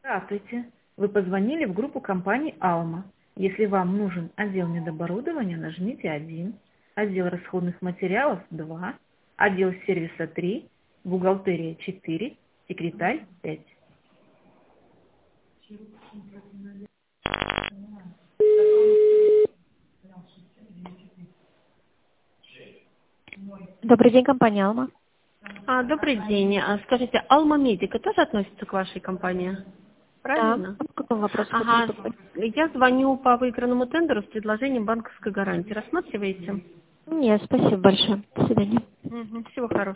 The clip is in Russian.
Здравствуйте. Вы позвонили в группу компании «Алма». Если вам нужен отдел медоборудования, нажмите 1, отдел расходных материалов 2, отдел сервиса 3, бухгалтерия 4, секретарь 5. Добрый день, компания «Алма». Добрый день. Скажите, Алма Медика тоже относится к вашей компании? Да, Правильно? по какому вопросу Ага. хотите поговорить? Я звоню по выигранному тендеру с предложением банковской гарантии. Рассматриваете? Нет, спасибо большое. До свидания. Всего хорошего.